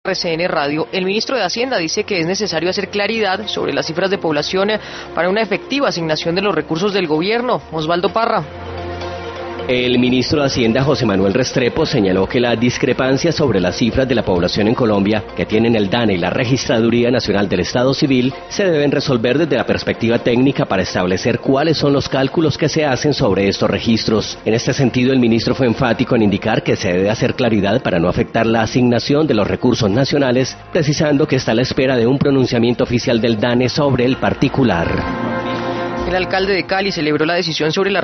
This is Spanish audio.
RCN Radio. El ministro de Hacienda dice que es necesario hacer claridad sobre las cifras de población para una efectiva asignación de los recursos del gobierno. Osvaldo Parra. El ministro de Hacienda, José Manuel Restrepo, señaló que las discrepancias sobre las cifras de la población en Colombia que tienen el DANE y la Registraduría Nacional del Estado Civil se deben resolver desde la perspectiva técnica para establecer cuáles son los cálculos que se hacen sobre estos registros. En este sentido, el ministro fue enfático en indicar que se debe hacer claridad para no afectar la asignación de los recursos nacionales, precisando que está a la espera de un pronunciamiento oficial del DANE sobre el particular. El alcalde de Cali celebró la decisión sobre la